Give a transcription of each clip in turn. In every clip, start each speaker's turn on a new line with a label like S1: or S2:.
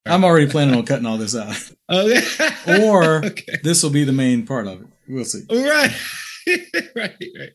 S1: I'm already planning on cutting all this out.
S2: Okay.
S1: Or
S2: Okay.
S1: this will be the main part of it. We'll see.
S2: Right. Right.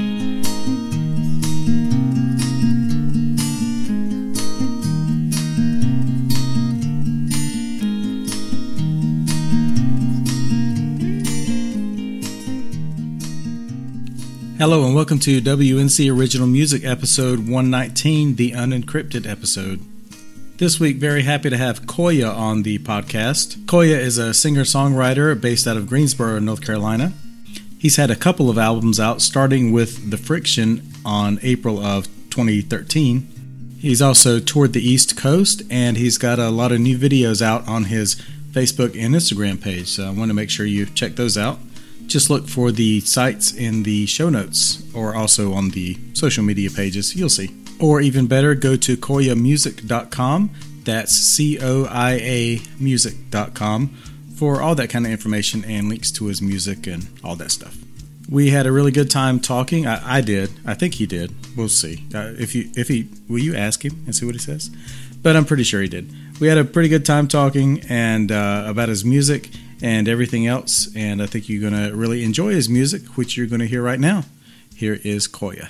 S1: Hello and welcome to WNC Original Music episode 119, the unencrypted episode. This week, very happy to have Koya on the podcast. Koya is a singer-songwriter based out of Greensboro, North Carolina. He's had a couple of albums out, starting with The Friction on April of 2013. He's also toured the East Coast, and he's got a lot of new videos out on his Facebook and Instagram page, so I want to make sure you check those out. Just look for the sites in the show notes or also on the social media pages. You'll see. Or even better, go to koyamusic.com. That's COIA music.com for all that kind of information and links to his music and all that stuff. We had a really good time talking. I did. I think he did. We'll see. Will you ask him and see what he says? But I'm pretty sure he did. We had a pretty good time talking and about his music and everything else, and I think you're going to really enjoy his music, which you're going to hear right now. Here is Koya.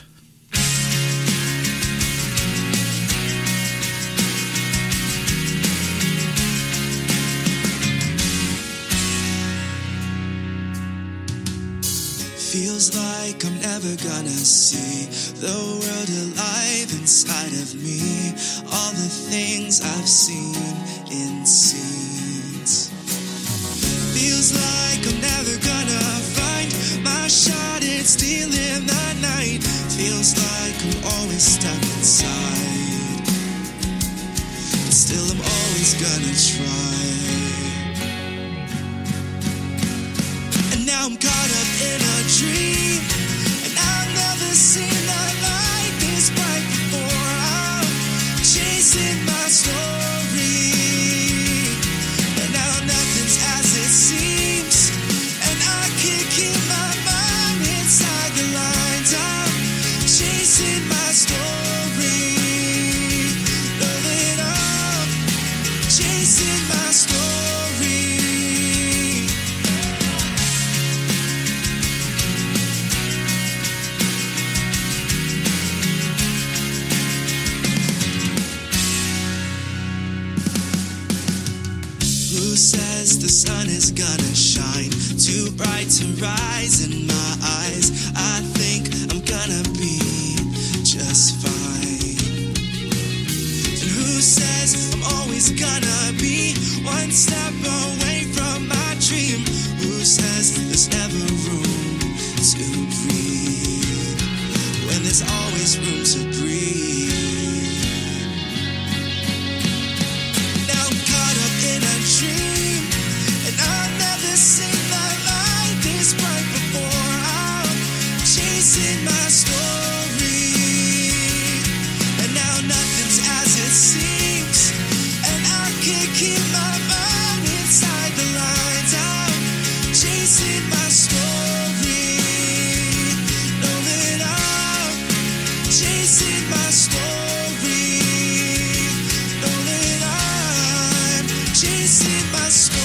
S3: Feels like I'm never gonna see the world alive inside of me. All the things I've seen in scenes. Feels like I'm never gonna find my shot at stealing the night. Feels like I'm always stuck inside, but still I'm always gonna try. And now I'm caught up in a dream, and I've never seen a light this bright before. I'm chasing my story, but now nothing's as it seems, and I can't keep my mind inside the lines. I'm chasing my story, knowing I'm chasing my story. Who says the sun is gonna shine too bright to rise in my eyes? I think I'm gonna be just fine. And who says I'm always gonna be one step away from my dream? Who says there's never room to breathe when there's always room to breathe? Dream, and I've never seen the light this bright before. I'm chasing my story, and now nothing's as it seems, and I can't keep my mind inside the lines. I'm chasing my story, knowing I'm chasing my story, knowing I'm chasing my story.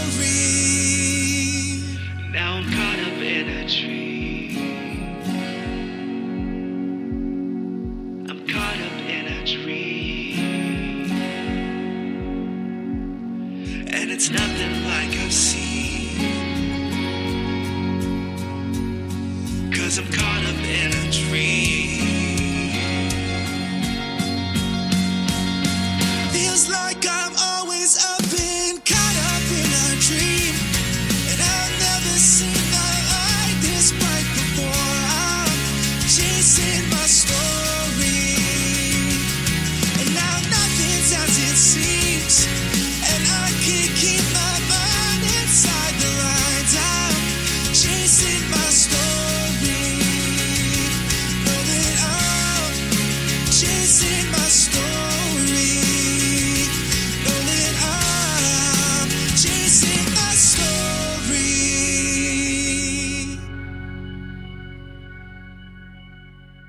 S3: Now I'm caught up in a dream. I'm caught up in a dream, and it's nothing like I've seen, 'cause I'm caught up in a dream. Feels like I'm always up and caught up in a dream, and I've never seen the light this bright before. I'm chasing my story, and now nothing's as it seems, and I can't keep my mind inside the lines. I'm chasing my story, know that I'm chasing my story, know that I'm chasing my story.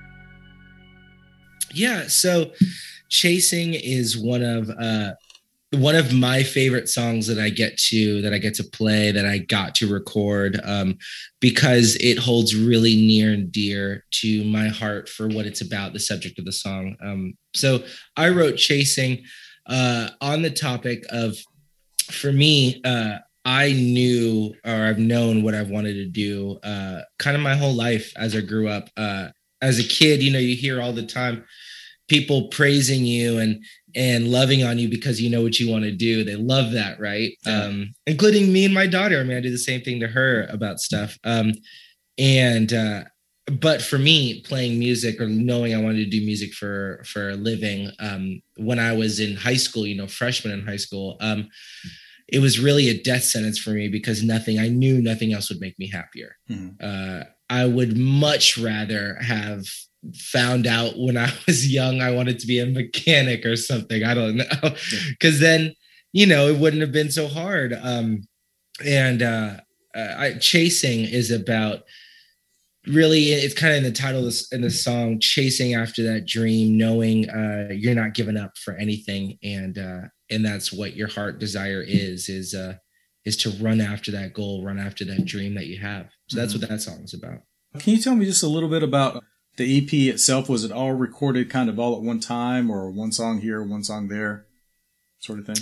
S2: Yeah, so Chasing is one of one of my favorite songs that I get to play, that I got to record, because it holds really near and dear to my heart for what it's about, the subject of the song. So I wrote Chasing on the topic of, for me, I knew, or I've known what I've wanted to do kind of my whole life as I grew up. As a kid, you hear all the time people praising you and loving on you because you know what you want to do. They love that, right? Yeah. Including me and my daughter. I mean, I do the same thing to her about stuff. But for me, playing music or knowing I wanted to do music for a living, when I was in high school, freshman in high school, it was really a death sentence for me because I knew nothing else would make me happier. Mm-hmm. I would much rather have found out when I was young I wanted to be a mechanic or something. I don't know. Because then, it wouldn't have been so hard. Chasing is about, really, it's kind of in the title in the song, chasing after that dream, knowing you're not giving up for anything. And that's what your heart desire is to run after that goal, run after that dream that you have. So that's what that song is about.
S1: Can you tell me just a little bit about the EP itself? Was it all recorded kind of all at one time, or one song here, one song there, sort of thing?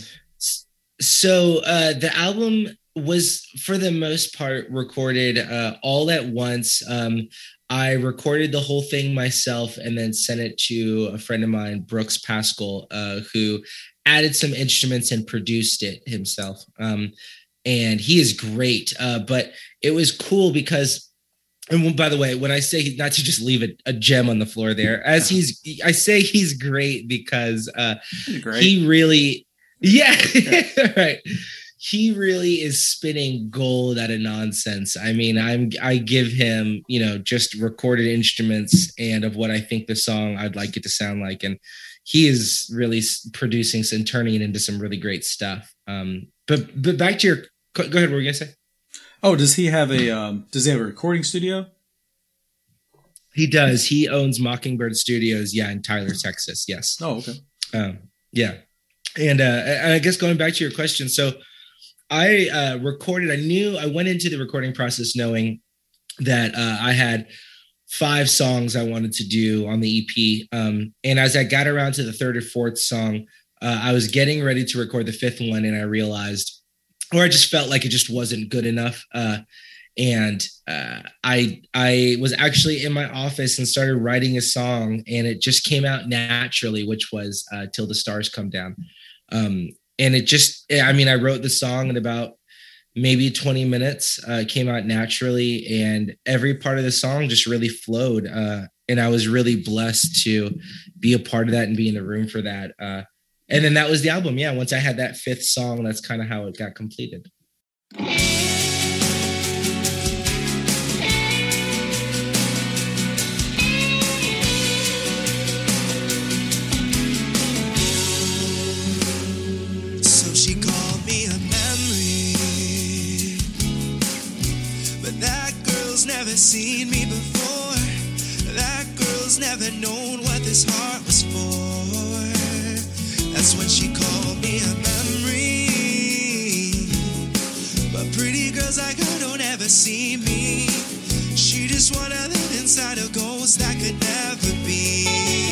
S2: So the album was, for the most part, recorded all at once. I recorded the whole thing myself and then sent it to a friend of mine, Brooks Pascal, who added some instruments and produced it himself. And he is great. But it was cool because, and by the way, when I say, not to just leave a gem on the floor there, I say he's great because he really, right. He really is spinning gold out of nonsense. I mean, I give him, just recorded instruments and of what I think the song I'd like it to sound like. And he is really producing and turning it into some really great stuff. But back to go ahead. What were you gonna say?
S1: Oh, does he have a recording studio?
S2: He does. He owns Mockingbird Studios. Yeah. In Tyler, Texas. Yes.
S1: Oh, okay.
S2: Yeah. And I guess going back to your question. So I recorded, I went into the recording process knowing that I had 5 songs I wanted to do on the EP. And as I got around to the 3rd or 4th song, I was getting ready to record the 5th one. And I realized, or I just felt like it just wasn't good enough. And I was actually in my office and started writing a song, and it just came out naturally, which was Till the Stars Come Down. And it just, I wrote the song in about maybe 20 minutes, came out naturally, and every part of the song just really flowed. And I was really blessed to be a part of that and be in the room for that. And then that was the album. Yeah. Once I had that 5th song, that's kind of how it got completed.
S3: She called me a memory, but that girl's never seen me before. That girl's never known what this heart was for. That's when she called me a memory. But pretty girls like her don't ever see me. She just wanna live inside a ghost that could never be.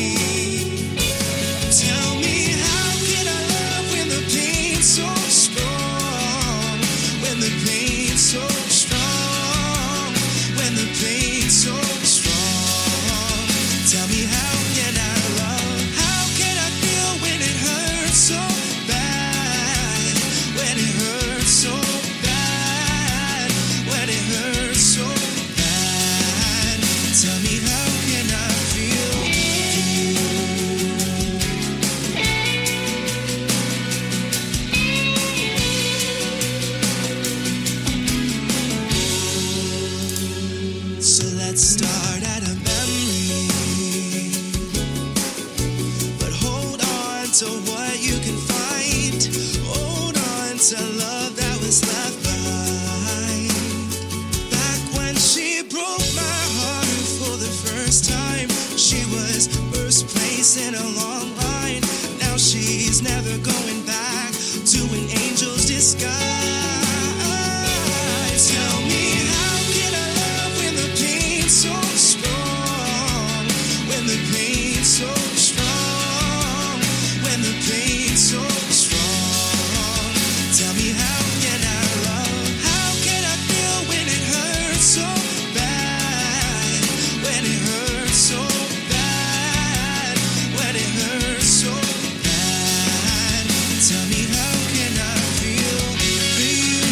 S3: Tell me, how can I love when the pain's so strong? When the pain's so strong. When the pain's so strong. Tell me, how can I love? How can I feel when it hurts so bad? When it hurts so bad. When it hurts so bad. Tell me, how can I feel you? So let's start at a memory, but hold on to what you can find. Hold on to love that was left behind. Back when she broke my heart for the first time, she was first place in a long line. Now she's never going back. sky. Tell me, how can I love when the pain's so strong? When the pain's so strong. When the pain's so strong. Tell me, how can I love? How can I feel when it hurts so bad? When it hurts so bad. When it hurts so bad. Tell me, how can I feel for you?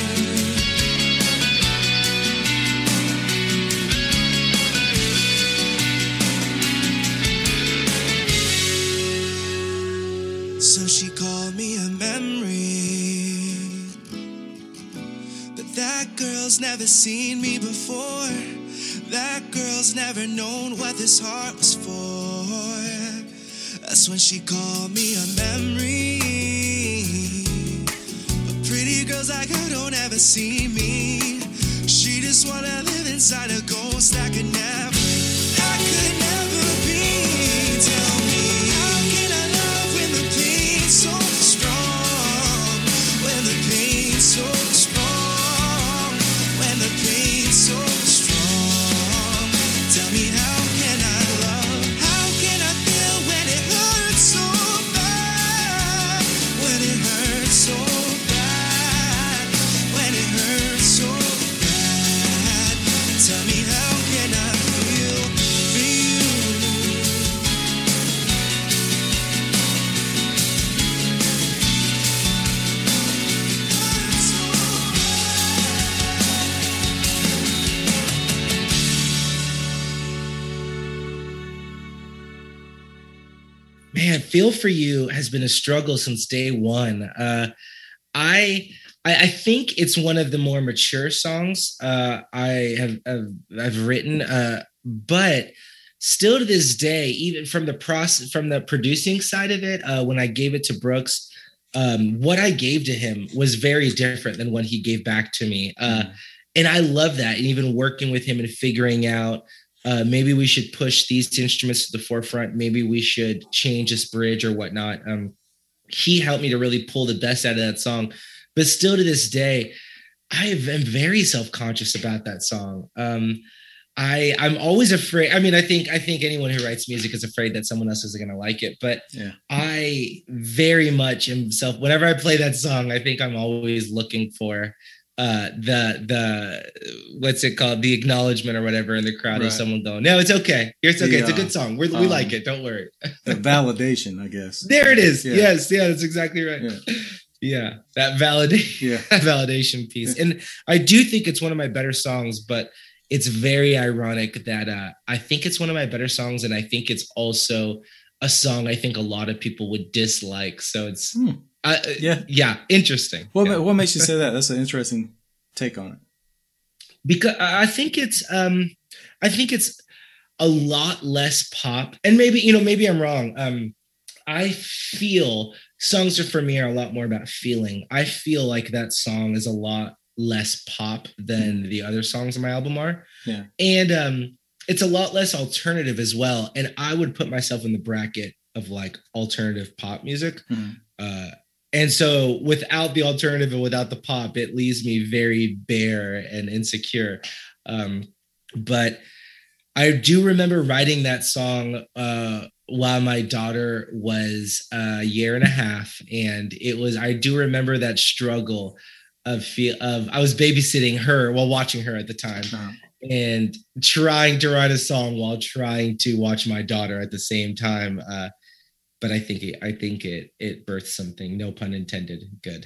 S3: So she called me a memory, but that girl's never seen me before. That girl's never known what this heart was for. That's when she called me a memory. But pretty girls like her don't ever see me. She just wanna live inside a ghost that could never be. Tell me, how can I love when the pain's so strong? When the pain's so strong. When the pain's so strong. Tell me, how can I love? How can I feel when it hurts so bad? When it hurts so bad. When it hurts so bad. Tell me, how can I feel for you?
S2: Man, Feel For You has been a struggle since day one. I think it's one of the more mature songs I've written, but still to this day, even from the process, from the producing side of it, when I gave it to Brooks, what I gave to him was very different than what he gave back to me, and I love that. And even working with him and figuring out, maybe we should push these instruments to the forefront. Maybe we should change this bridge or whatnot. He helped me to really pull the best out of that song. But still to this day, I am very self-conscious about that song. I'm always afraid. I mean, I think anyone who writes music is afraid that someone else isn't going to like it. But yeah. I very much am whenever I play that song, I think I'm always looking for the what's it called, the acknowledgement or whatever in the crowd, right, of someone going, no, it's okay, it's okay, it's a good song, we like it, don't worry.
S1: The validation, I guess.
S2: There it is. Yeah. Yes, yeah, that's exactly right. Yeah, that validation piece. And I do think it's one of my better songs, but it's very ironic that I think it's one of my better songs, and I think it's also a song I think a lot of people would dislike, so it's interesting.
S1: What makes you say that? That's an interesting take on it.
S2: Because I think it's a lot less pop, and maybe I'm wrong. I feel songs for me are a lot more about feeling. I feel like that song is a lot less pop than the other songs on my album are. Yeah, and it's a lot less alternative as well. And I would put myself in the bracket of like alternative pop music. Mm-hmm. And so without the alternative and without the pop, it leaves me very bare and insecure. But I do remember writing that song while my daughter was a year and a half. And I do remember that struggle of I was babysitting her while watching her at the time. Uh-huh. And trying to write a song while trying to watch my daughter at the same time. But I think it birthed something, no pun intended, good.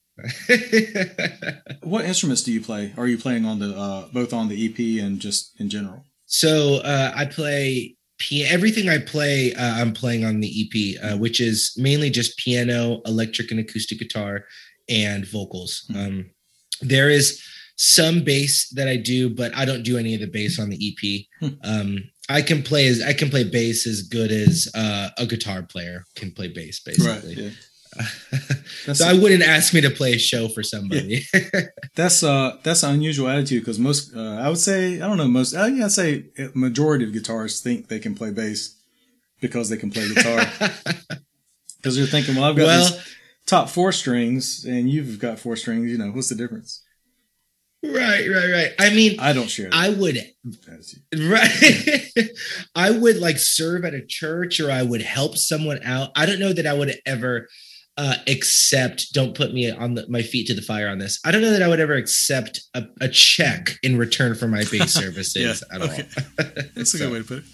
S1: What instruments do you play? Are you playing on the both on the EP and just in general?
S2: So I play everything I play. I'm playing on the EP, which is mainly just piano, electric and acoustic guitar, and vocals. Mm-hmm. There is some bass that I do, but I don't do any of the bass on the EP. I can play bass as good as a guitar player can play bass, basically. Right, yeah. So I wouldn't ask me to play a show for somebody.
S1: Yeah. That's an unusual attitude, because most I would say, I don't know, most I'd say a majority of guitarists think they can play bass because they can play guitar. Because you're thinking, well, I've got this top 4 strings and you've got 4 strings, what's the difference?
S2: Right. I mean,
S1: I don't share that.
S2: I would, right. I would like serve at a church, or I would help someone out. I don't know that I would ever accept, don't put me on my feet to the fire on this. I don't know that I would ever accept a check in return for my bass services at all.
S1: That's a good way to put it.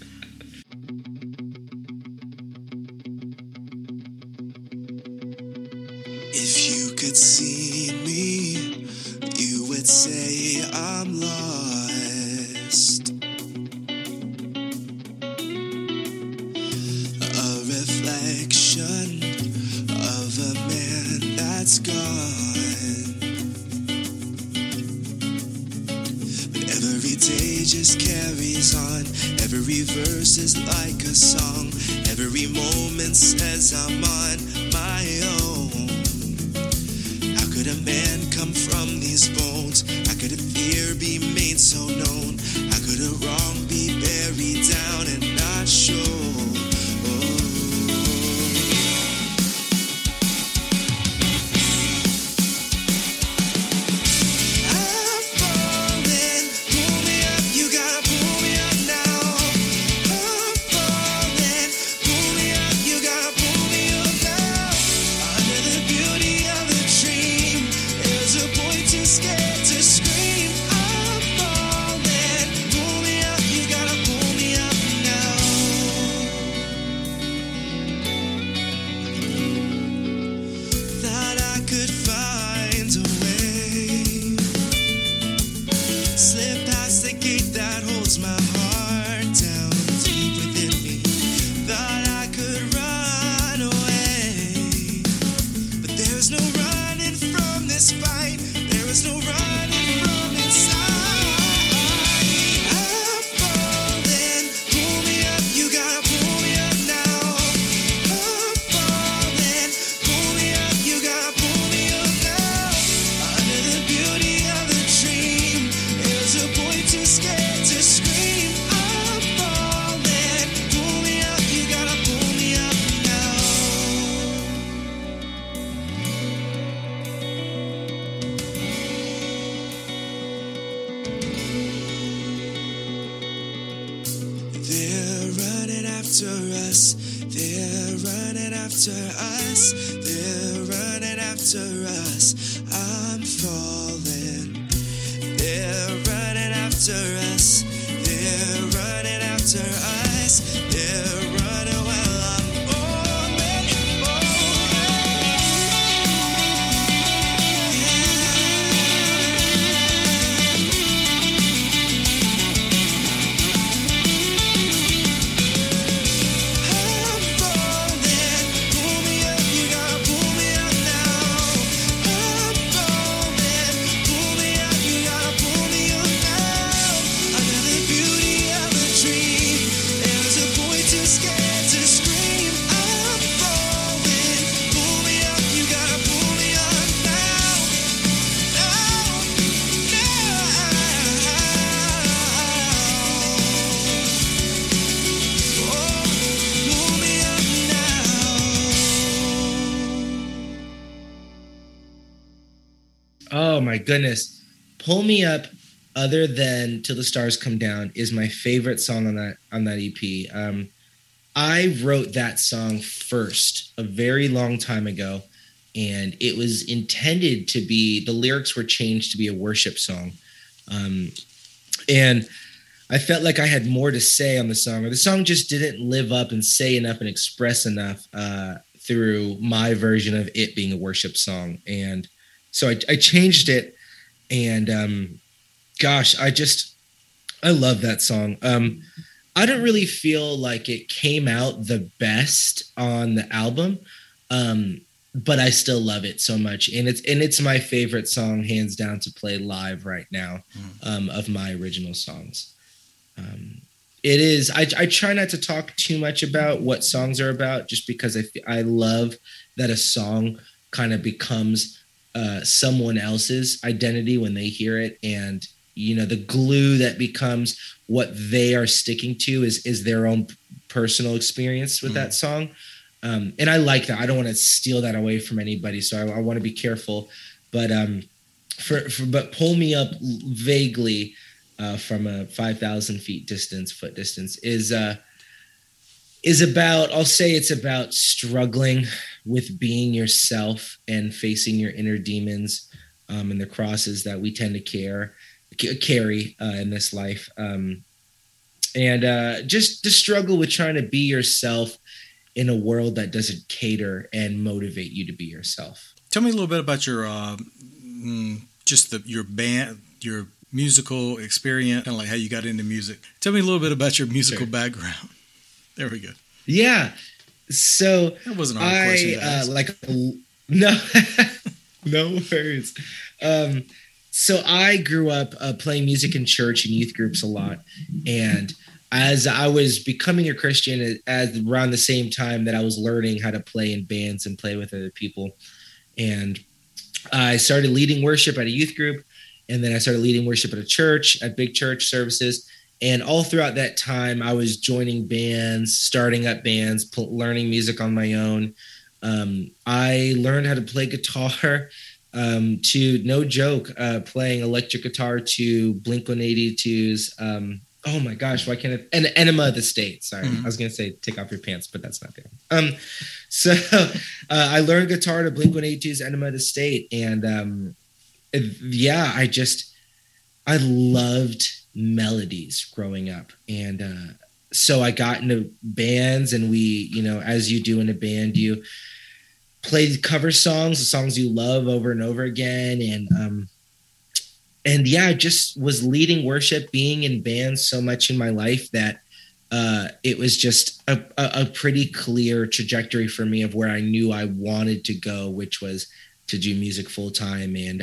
S3: If you could see me, you would say I'm lost. A reflection of a man that's gone. But every day just carries on. Every verse is like a song. Every moment says I'm on my own. How could a man come from these bones? How could a fear be made so known? How could a wrong be buried down and not shown?
S2: Oh my goodness. Pull Me Up, other than Till the Stars Come Down, is my favorite song on that EP. I wrote that song first a very long time ago, and it was intended to be, the lyrics were changed to be a worship song. And I felt like I had more to say on the song, or the song just didn't live up and say enough and express enough through my version of it being a worship song. And so I changed it, and gosh, I love that song. I don't really feel like it came out the best on the album, but I still love it so much, and it's my favorite song, hands down, to play live right now, of my original songs. It is. I try not to talk too much about what songs are about, just because I love that a song kind of becomes someone else's identity when they hear it, and the glue that becomes what they are sticking to is their own personal experience with that song. And I like that. I don't want to steal that away from anybody, so I want to be careful. But but pull me up vaguely from a 5,000 feet foot distance is about, I'll say it's about struggling with being yourself and facing your inner demons and the crosses that we tend to carry in this life. And just to struggle with trying to be yourself in a world that doesn't cater and motivate you to be yourself.
S1: Tell me a little bit about your your band, your musical experience, kind of like how you got into music. Tell me a little bit about your musical background. There we go.
S2: Yeah. So
S1: that wasn't a hard question to ask.
S2: No worries. So I grew up playing music in church and youth groups a lot. And as I was becoming a Christian at around the same time that I was learning how to play in bands and play with other people. And I started leading worship at a youth group. And then I started leading worship at a church, at big church services. And all throughout that time, I was joining bands, starting up bands, learning music on my own. I learned how to play guitar to, no joke, playing electric guitar to Blink-182's, oh my gosh, why can't it? And Enema of the State. Sorry, I was going to say Take Off Your Pants, but that's not there. So I learned guitar to Blink-182's Enema of the State. And I loved melodies growing up. And so I got into bands, and we, as you do in a band, you play cover songs, the songs you love over and over again. And I just was leading worship, being in bands so much in my life that it was just a pretty clear trajectory for me of where I knew I wanted to go, which was to do music full time, and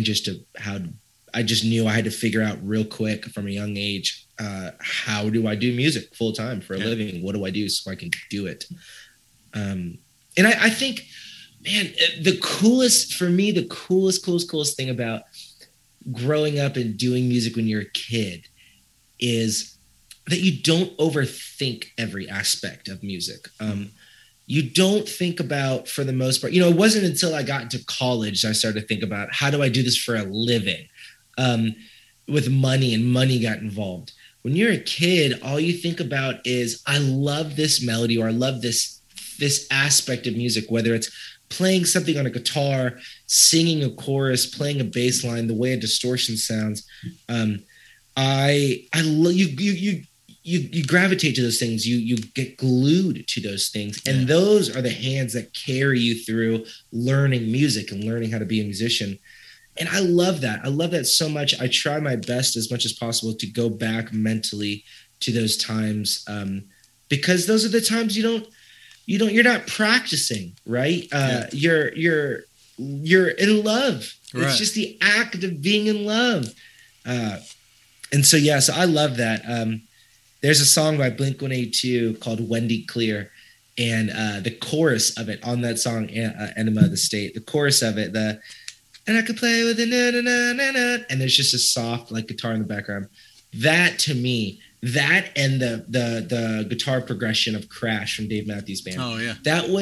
S2: I just knew I had to figure out real quick from a young age, how do I do music full time for a living? What do I do so I can do it? And I think, man, the coolest thing about growing up and doing music when you're a kid is that you don't overthink every aspect of music. You don't think about, for the most part, it wasn't until I got into college I started to think about, how do I do this for a living? With money, and money got involved. When you're a kid, all you think about is, I love this melody, or I love this aspect of music, whether it's playing something on a guitar, singing a chorus, playing a bass line, the way a distortion sounds. You gravitate to those things. You get glued to those things. And those are the hands that carry you through learning music and learning how to be a musician. And I love that. I love that so much. I try my best as much as possible to go back mentally to those times, because those are the times you're not practicing, right? You're in love. Right. It's just the act of being in love. So I love that. There's a song by Blink-182 called Wendy Clear, and the chorus of it on that song, Enema of the State, the chorus of it, and I could play with it, and there's just a soft guitar in the background. That, to me, that and the guitar progression of Crash from Dave Matthews Band.
S1: Oh yeah,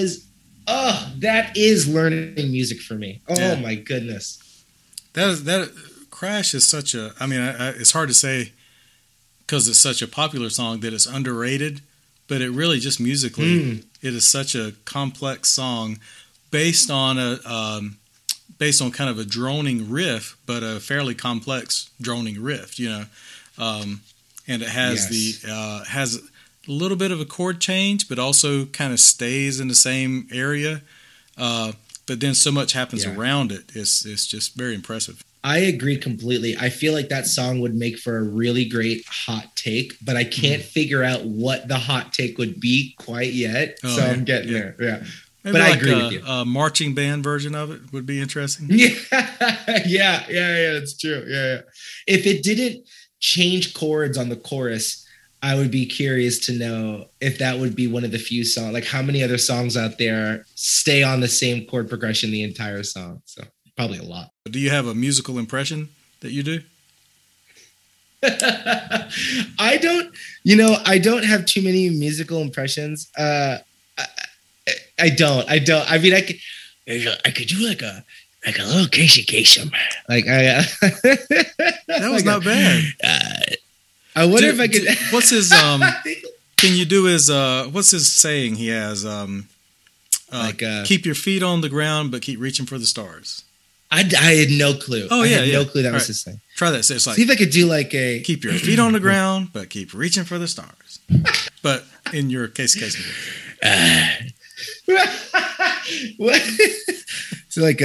S2: that is learning music for me. Oh my goodness,
S1: that Crash is such a. I mean, it's hard to say because it's such a popular song that it's underrated, but it really just musically, it is such a complex song based on kind of a droning riff, but a fairly complex droning riff, and it has has a little bit of a chord change, but also kind of stays in the same area. But then so much happens around it. It's just very impressive.
S2: I agree completely. I feel like that song would make for a really great hot take, but I can't figure out what the hot take would be quite yet. I'm getting there. Yeah.
S1: Maybe, but I agree with you. A marching band version of it would be interesting.
S2: Yeah, it's true. Yeah. If it didn't change chords on the chorus, I would be curious to know if that would be one of the few songs. Like, how many other songs out there stay on the same chord progression the entire song? So probably a lot.
S1: Do you have a musical impression that you do?
S2: I don't have too many musical impressions. I don't. I mean, I could do like a little Casey Kasem. Like
S1: that was not bad.
S2: I wonder if I could.
S1: What's his Can you do his what's his saying? He has keep your feet on the ground, but keep reaching for the stars.
S2: I had no clue.
S1: Oh yeah,
S2: no clue that was his thing.
S1: Try that. So it's like,
S2: see if I could do like a
S1: keep your feet on the ground, but keep reaching for the stars. But in your case,
S2: what? So like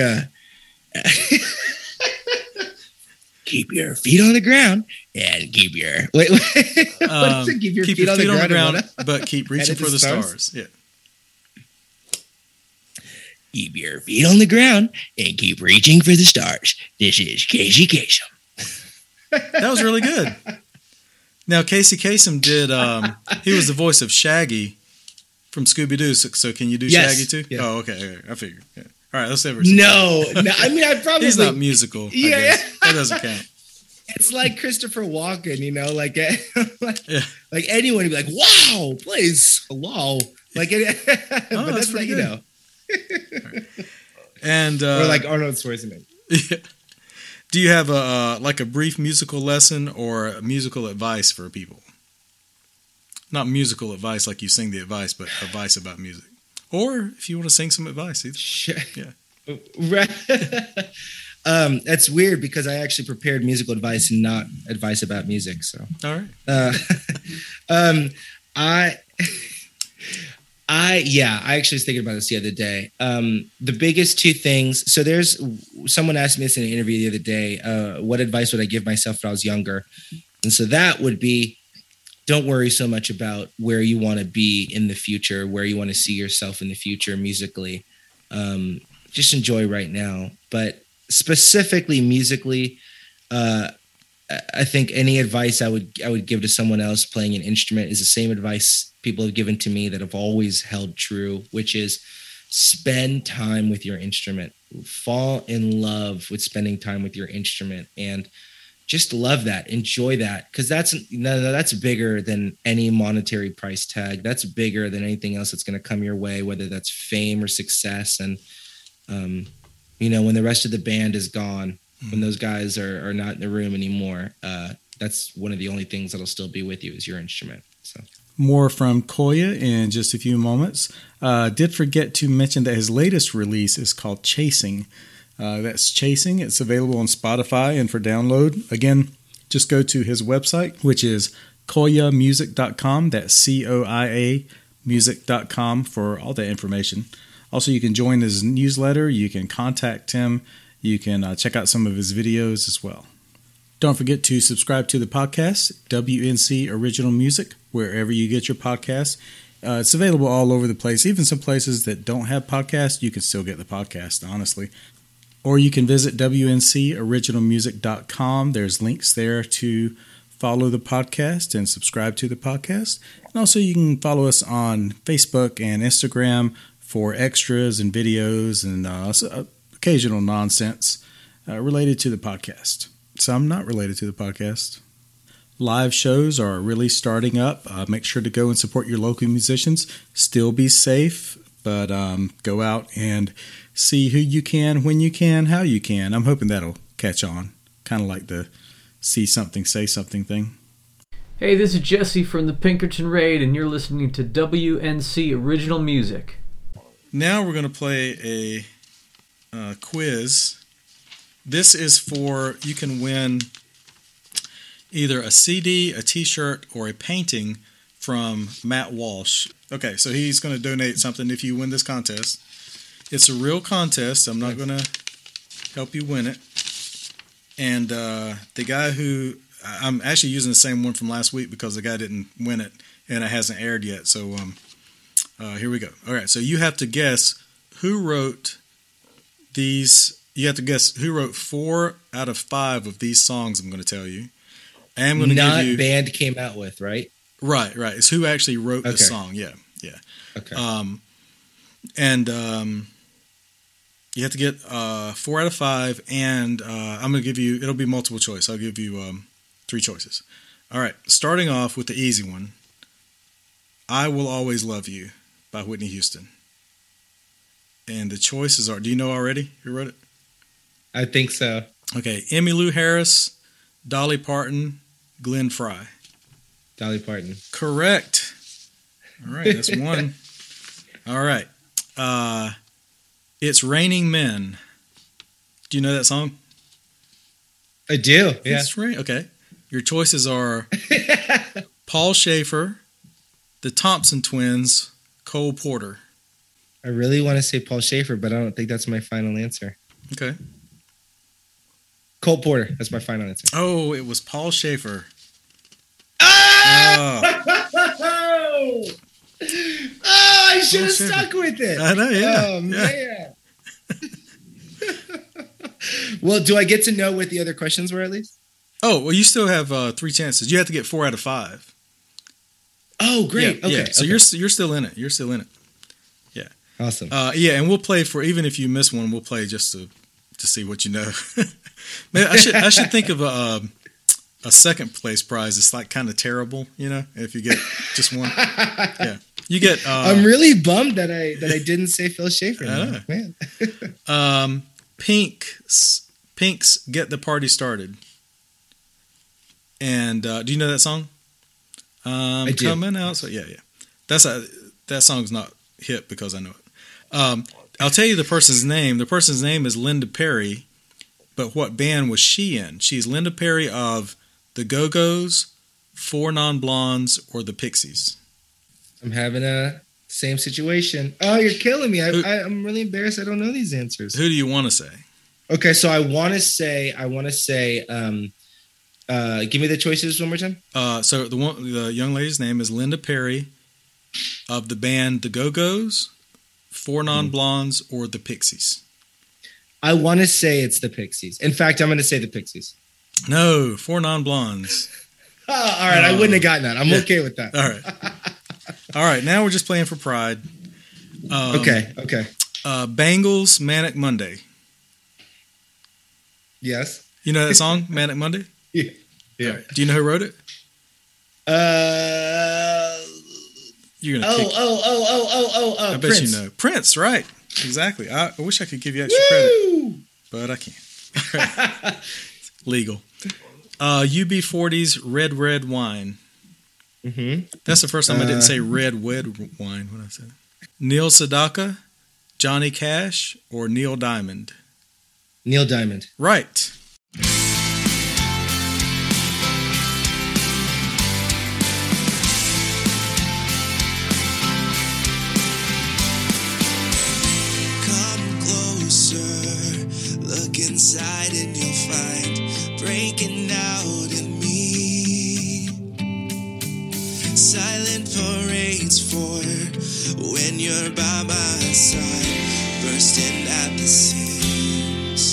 S2: keep your feet on the ground and keep your keep your feet on the ground,
S1: but keep reaching for the stars. Yeah.
S2: Keep your feet on the ground and keep reaching for the stars. This is Casey Kasem.
S1: That was really good. Now, Casey Kasem did, he was the voice of Shaggy from Scooby-Doo. So can you do Shaggy too? Yeah. Oh, okay. I figured. Yeah. All right, let's have
S2: No. I mean, I probably...
S1: He's not musical. Yeah. That doesn't count.
S2: It's like Christopher Walken, you know, like anyone would be like, wow, please, hello. Like, but that's not, you know.
S1: Right. And
S2: or like Arnold Schwarzenegger.
S1: Yeah. Do you have a brief musical lesson or a musical advice for people? Not musical advice like you sing the advice, but advice about music. Or if you want to sing some advice either.
S2: Sure.
S1: Yeah.
S2: Right. That's weird because I actually prepared musical advice and not advice about music. So
S1: all right.
S2: I actually was thinking about this the other day. The biggest two things. So someone asked me this in an interview the other day. What advice would I give myself when I was younger? And so that would be, don't worry so much about where you want to be in the future, where you want to see yourself in the future musically. Just enjoy right now. But specifically musically, I think any advice I would give to someone else playing an instrument is the same advice people have given to me that have always held true, which is spend time with your instrument. Fall in love with spending time with your instrument and just love that. Enjoy that, because that's bigger than any monetary price tag. That's bigger than anything else that's going to come your way, whether that's fame or success. And when the rest of the band is gone, when those guys are not in the room anymore, that's one of the only things that'll still be with you is your instrument. So
S1: more from Koya in just a few moments. Did forget to mention that his latest release is called Chasing. That's Chasing. It's available on Spotify and for download. Again, just go to his website, which is koyamusic.com. That's COIA music.com for all that information. Also, you can join his newsletter. You can contact him. You can check out some of his videos as well. Don't forget to subscribe to the podcast, WNC Original Music, wherever you get your podcasts. It's available all over the place. Even some places that don't have podcasts, you can still get the podcast, honestly. Or you can visit WNCOriginalmusic.com. There's links there to follow the podcast and subscribe to the podcast. And also you can follow us on Facebook and Instagram for extras and videos and occasional nonsense related to the podcast. Some not related to the podcast. Live shows are really starting up. Make sure to go and support your local musicians. Still be safe, but go out and see who you can, when you can, how you can. I'm hoping that'll catch on. Kind of like the see something, say something thing.
S4: Hey, this is Jesse from the Pinkerton Raid, and you're listening to WNC Original Music.
S1: Now we're going to play a quiz. This is for, you can win either a CD, a t-shirt, or a painting from Matt Walsh. Okay, so he's going to donate something if you win this contest. It's a real contest. I'm not going to help you win it. And the guy who, I'm actually using the same one from last week because the guy didn't win it and it hasn't aired yet. So here we go. All right, so you have to guess who wrote these. You have to guess who wrote 4 out of 5 of these songs I'm going to tell you. I'm going to give you,
S2: band came out with, right?
S1: Right. It's who actually wrote the song. Yeah.
S2: Okay.
S1: You have to get 4 out of 5, and I'm going to give you, it'll be multiple choice. I'll give you 3 choices. All right. Starting off with the easy one, I Will Always Love You by Whitney Houston. And the choices are, do you know already? You wrote it?
S2: I think so.
S1: Okay. Emmylou Harris, Dolly Parton, Glenn Frey.
S2: Dolly Parton.
S1: Correct. All right, that's one. All right. It's Raining Men. Do you know that song?
S2: I do. Yeah.
S1: It's okay. Your choices are Paul Schaefer, the Thompson Twins, Cole Porter.
S2: I really want to say Paul Schaefer, but I don't think that's my final answer.
S1: Okay.
S2: Cole Porter. That's my final answer.
S1: Oh, it was Paul Schaefer.
S2: Oh, I should have stuck with it.
S1: I know, yeah.
S2: Oh, man. Well, do I get to know what the other questions were at least?
S1: Oh, well, you still have 3 chances. You have to get 4 out of 5.
S2: Oh, great.
S1: Yeah,
S2: okay.
S1: yeah. So
S2: okay.
S1: you're still in it. You're still in it. Yeah.
S2: Awesome.
S1: Yeah, and we'll play for, even if you miss one, we'll play just to see what you know. Man, I should think of a second place prize. It's like kind of terrible, if you get just one. Yeah. You get.
S2: I'm really bummed that I didn't say Phil Schaefer. Man.
S1: Pink's "Get the Party Started." And do you know that song?
S2: I do.
S1: Coming out. So yeah. That song's not hit because I know it. I'll tell you the person's name. The person's name is Linda Perry, but what band was she in? She's Linda Perry of the Go-Go's, Four Non-Blondes, or the Pixies.
S2: I'm having a same situation. Oh, you're killing me. I'm really embarrassed. I don't know these answers.
S1: Who do you want to say?
S2: Okay, so I want to say, give me the choices one more time.
S1: So the young lady's name is Linda Perry of the band The Go-Go's, Four Non-Blondes, or the Pixies.
S2: I want to say it's the Pixies. In fact, I'm going to say the Pixies.
S1: No, Four Non-Blondes.
S2: Oh, all right. I wouldn't have gotten that. I'm okay with that.
S1: All right. All right. Now we're just playing for pride.
S2: Okay.
S1: Bangles, Manic Monday.
S2: Yes.
S1: You know that song, Manic Monday?
S2: Yeah.
S1: Right. Do you know who wrote it? You're gonna I bet
S2: Prince.
S1: you know. Prince, right. Exactly. I wish I could give you extra credit, but I can't. Legal. UB40's Red Red Wine.
S2: Mm-hmm.
S1: That's the first time I didn't say red wine when I said it. Neil Sedaka, Johnny Cash, or Neil Diamond?
S2: Neil Diamond.
S1: Right.
S3: Come closer, look inside and you'll find breaking out in me. Silent parades for when you're by my side, bursting at the seams.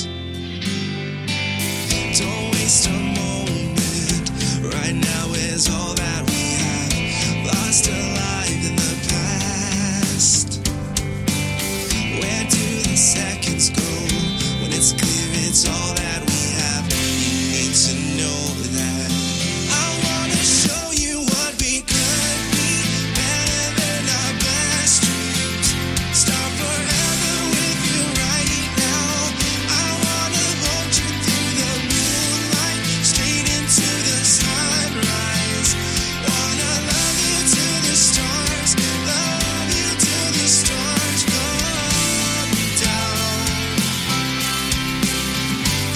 S3: Don't waste a moment, right now is all that we have, lost alive in the past. Where do the seconds go when it's clear it's all that we have? You need to know that I wanna show you what we could be, better than our best dreams. Start forever with you right now. I wanna hold you through the moonlight, straight into the sunrise. Wanna love you till the stars, love you till the stars come down.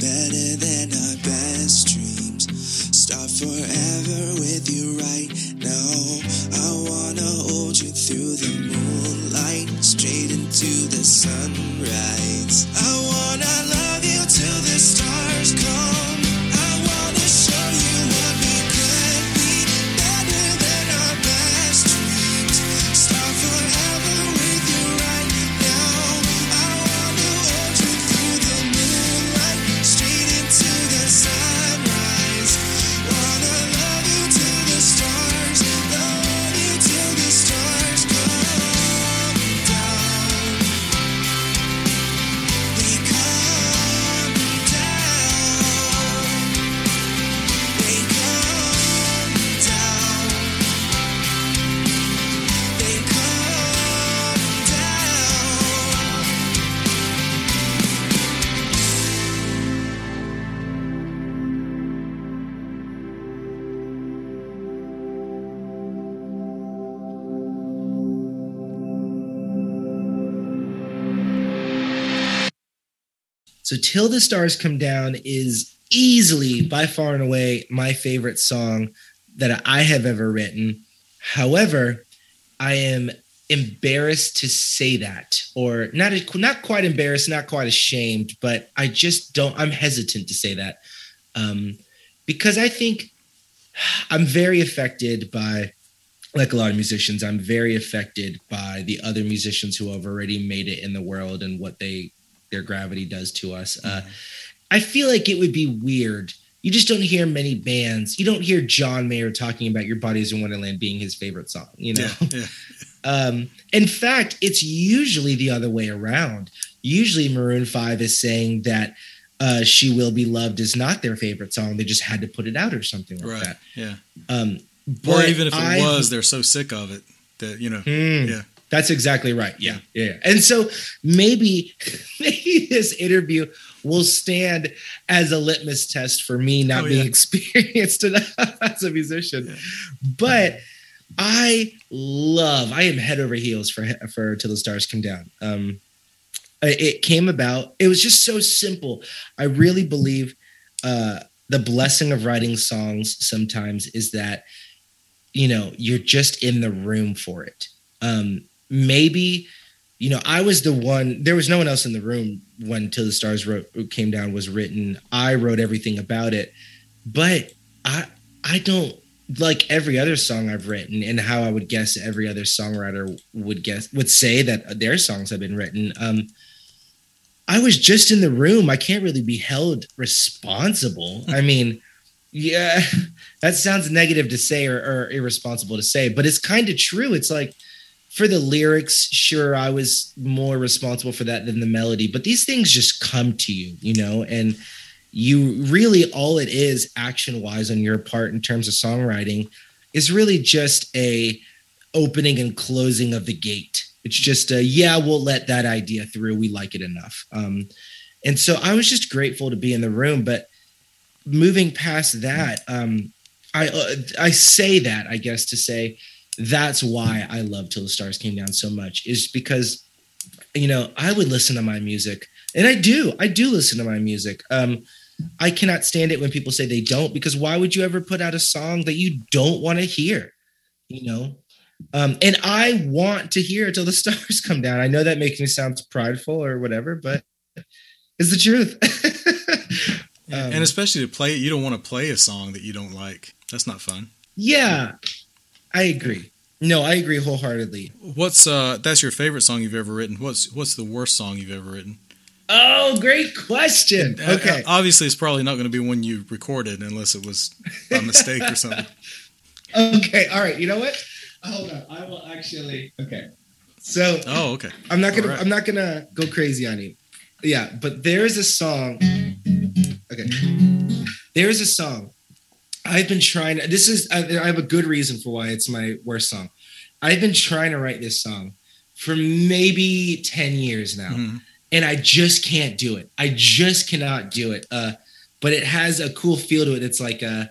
S3: better than our best dreams. Start forever with you right now. I wanna hold you through the moonlight, straight into the sunrise. I wanna love you till the stars come. I wanna show you what we could be, better than our best dreams. Start forever with you right now. I wanna hold you through the moonlight, straight into the sunrise. Wanna love you till the stars, love you till the stars come down. They come down. They come down. They come down.
S2: So Till the Stars Come Down is easily, by far and away, my favorite song that I have ever written. However, I am embarrassed to say that, or not quite embarrassed, not quite ashamed, but I just don't, I'm hesitant to say that. Because I think I'm very affected by, like a lot of musicians, I'm very affected by the other musicians who have already made it in the world and what their gravity does to us. I feel like it would be weird. You just don't hear many bands. You don't hear John Mayer talking about Your Body Is in Wonderland being his favorite song, you know?
S1: Yeah.
S2: In fact, it's usually the other way around. Usually Maroon 5 is saying that She Will Be Loved is not their favorite song. They just had to put it out or something like that.
S1: Yeah.
S2: But
S1: Or even if it was, they're so sick of it that, you know, yeah.
S2: That's exactly right. Yeah. And so maybe this interview will stand as a litmus test for me not being experienced enough as a musician. Yeah. But I am head over heels for Till the Stars Come Down. It came about, it was just so simple. I really believe the blessing of writing songs sometimes is that, you know, you're just in the room for it. Maybe, you know, I was the one, there was no one else in the room when Till the Stars Came Down was written. I wrote everything about it, but I don't, like every other song I've written and how I would guess every other songwriter would say that their songs have been written. I was just in the room. I can't really be held responsible. I mean, yeah, that sounds negative to say or irresponsible to say, but it's kind of true. It's like, for the lyrics, sure, I was more responsible for that than the melody, but these things just come to you, you know, and you really, all it is action-wise on your part in terms of songwriting is really just a opening and closing of the gate. It's just we'll let that idea through. We like it enough. And so I was just grateful to be in the room, but moving past that, I say that, I guess, to say, that's why I love Till the Stars Came Down so much, is because, you know, I would listen to my music, and I do listen to my music. I cannot stand it when people say they don't, because why would you ever put out a song that you don't want to hear, you know? And I want to hear Till the Stars Come Down. I know that makes me sound prideful or whatever, but it's the truth.
S1: And especially to play it, you don't want to play a song that you don't like. That's not fun.
S2: Yeah. I agree. No, I agree wholeheartedly.
S1: What's that's your favorite song you've ever written? What's the worst song you've ever written?
S2: Oh, great question. Okay.
S1: Obviously, it's probably not going to be one you recorded unless it was a mistake or something.
S2: Okay. All right. You know what? Hold on. I will actually. Okay. So.
S1: Oh, okay.
S2: I'm not gonna go crazy on you. Yeah, but there is a song. Okay. There is a song. I've been trying. I have a good reason for why it's my worst song. I've been trying to write this song for maybe 10 years now. Mm-hmm. And I just can't do it. I just cannot do it. But it has a cool feel to it. It's like dun,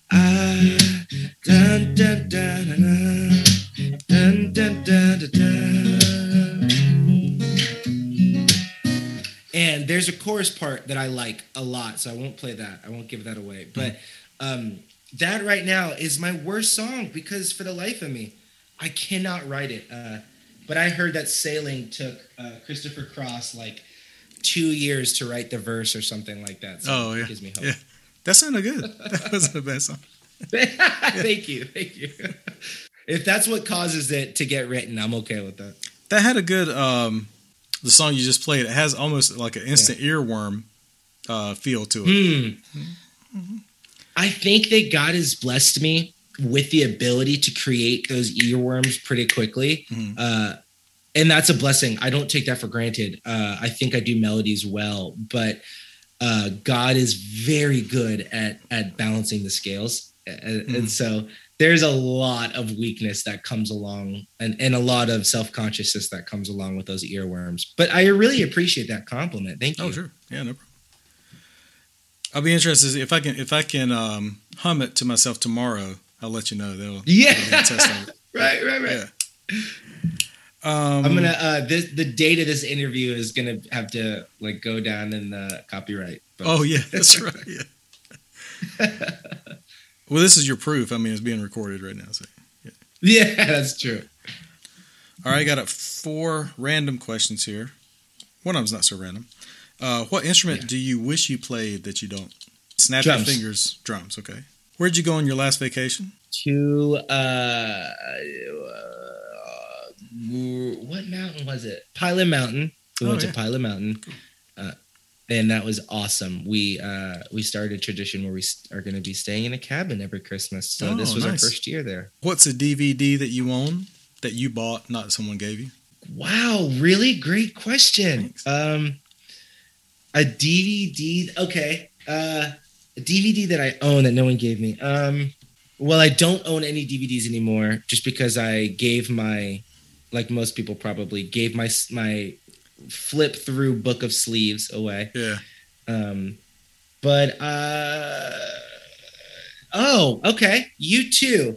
S2: dun, dun, dun, dun, dun, dun, dun. And there's a chorus part that I like a lot, so I won't play that. I won't give that away. But that right now is my worst song because for the life of me, I cannot write it. But I heard that Sailing took Christopher Cross like 2 years to write the verse or something like that. So it gives me hope.
S1: Yeah. That sounded good. That wasn't a bad song.
S2: Thank you. If that's what causes it to get written, I'm okay with that.
S1: That had a good, the song you just played, it has almost like an instant earworm feel to it.
S2: I think that God has blessed me with the ability to create those earworms pretty quickly. And that's a blessing. I don't take that for granted. I think I do melodies well, but God is very good at balancing the scales. And so there's a lot of weakness that comes along and a lot of self-consciousness that comes along with those earworms. But I really appreciate that compliment. Thank you.
S1: Oh, sure. Yeah, no problem. I'll be interested if I can hum it to myself tomorrow. I'll let you know. They'll test of it.
S2: Right.
S1: Yeah.
S2: I'm gonna the date of this interview is gonna have to like go down in the copyright.
S1: Oh yeah, that's right. Yeah. Well, this is your proof. I mean, it's being recorded right now. So
S2: yeah, that's true.
S1: All right, I got 4 random questions here. One of them's not so random. What instrument do you wish you played that you don't? Snap
S2: Drums.
S1: your fingers. Drums. Okay. Where'd you go on your last vacation?
S2: To what mountain was it? Pilot Mountain. We went to Pilot Mountain, and that was awesome. We started a tradition where we are going to be staying in a cabin every Christmas. So this was our first year there.
S1: What's a DVD that you own that you bought, not someone gave you?
S2: Wow, really great question. A DVD. Okay, a DVD that I own that no one gave me. Well, I don't own any DVDs anymore, just because I gave my, like most people probably, gave my flip through book of sleeves away.
S1: Yeah.
S2: But okay. U2.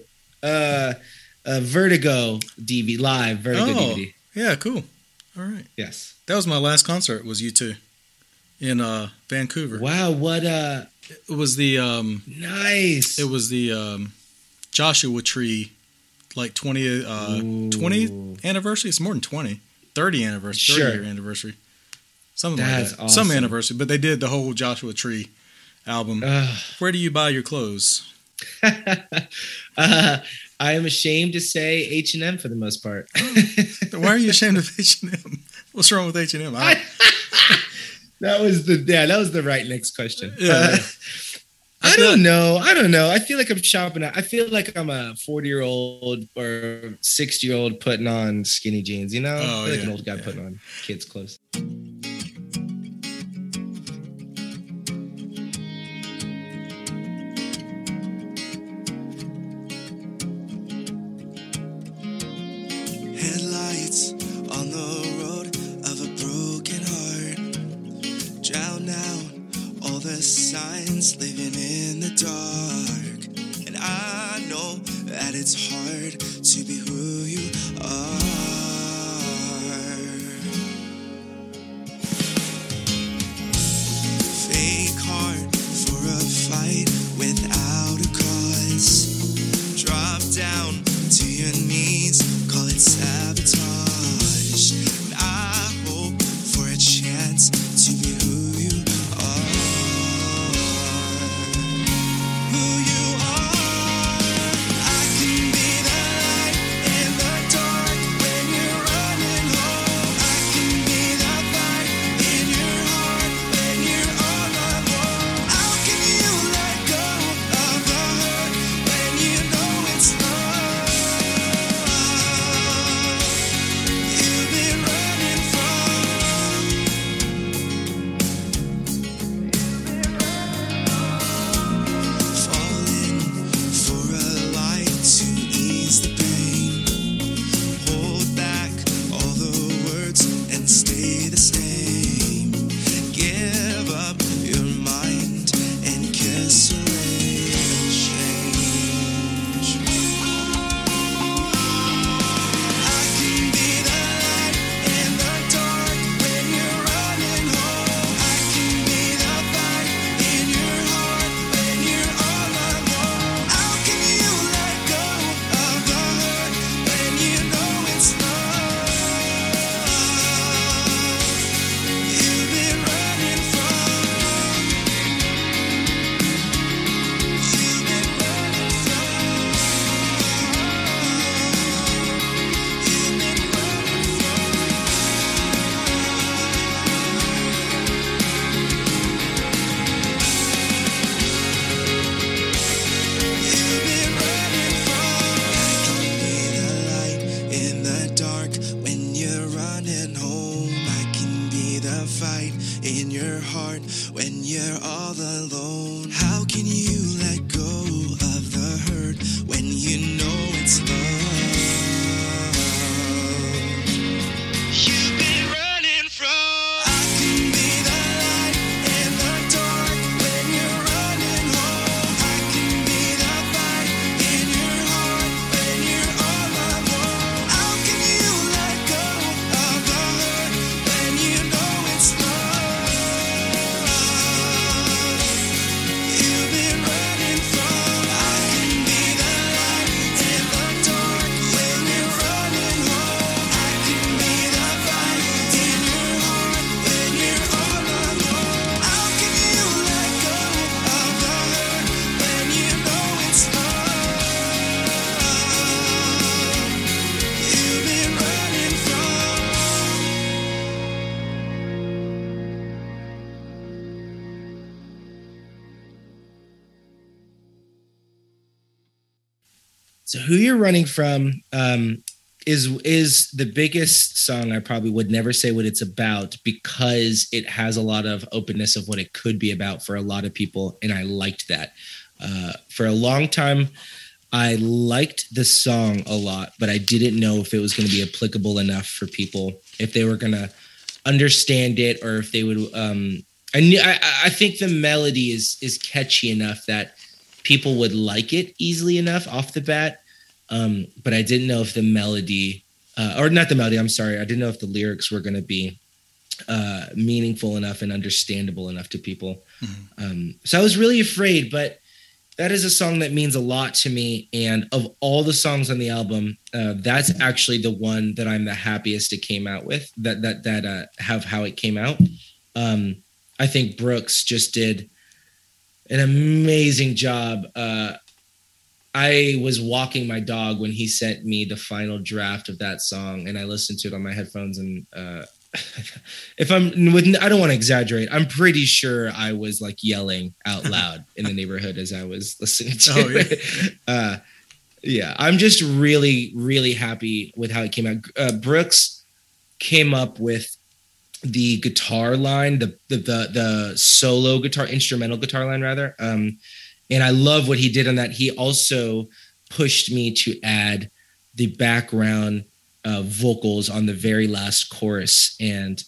S2: Vertigo DVD live. Vertigo DVD.
S1: Yeah, cool. All right.
S2: Yes.
S1: That was my last concert. Was U2 in Vancouver.
S2: Wow. What?
S1: It was the
S2: nice.
S1: It was the Joshua Tree, like 20th anniversary. It's more than 20. 30 anniversary, 30-year anniversary, something like that.
S2: Awesome.
S1: Some anniversary, but they did the whole Joshua Tree album. Where do you buy your clothes?
S2: I am ashamed to say H&M for the most part.
S1: Why are you ashamed of H&M? What's wrong with H&M?
S2: That was the right next question.
S1: Yeah.
S2: I don't know. I feel like I'm shopping. I feel like I'm a 40-year-old or 60-year-old putting on skinny jeans, you know? I feel like an old guy putting on kids' clothes.
S3: Headlights on the road of a broken heart. Drown out all the signs living in the dark. And I know that it's hard to be who you are. Fake heart for a fight without a cause. Drop down to your knees, call it sabotage. And I hope for a chance to be who you are. Who you are. I can be the light in the dark. alone. How can you let go of the hurt when you know it's love? You've been running from. I can be the light in the dark when you're running home. I can be the fight in your heart when you're all alone. How can you let go of the hurt when you know it's love? You've been running from. I can be the light in the dark when you're running home. I can be the fight in your heart when you're all alone. How can you let go of the hurt when you know it's love? You've been running from.
S2: So who you're running from is the biggest song. I probably would never say what it's about because it has a lot of openness of what it could be about for a lot of people, and I liked that. For a long time, I liked the song a lot, but I didn't know if it was going to be applicable enough for people, if they were going to understand it, or if they would. I think the melody is catchy enough that people would like it easily enough off the bat. But I didn't know if the melody, or not the melody, I'm sorry. I didn't know if the lyrics were going to be meaningful enough and understandable enough to people. So I was really afraid, but that is a song that means a lot to me. And of all the songs on the album, that's actually the one that I'm the happiest it came out with, that have how it came out. I think Brooks just did an amazing job. I was walking my dog when he sent me the final draft of that song, and I listened to it on my headphones. And I don't want to exaggerate, I'm pretty sure I was like yelling out loud in the neighborhood as I was listening to it. Yeah, I'm just really, really happy with how it came out. Brooks came up with the guitar line, the solo guitar, instrumental guitar line rather. And I love what he did on that. He also pushed me to add the background vocals on the very last chorus. And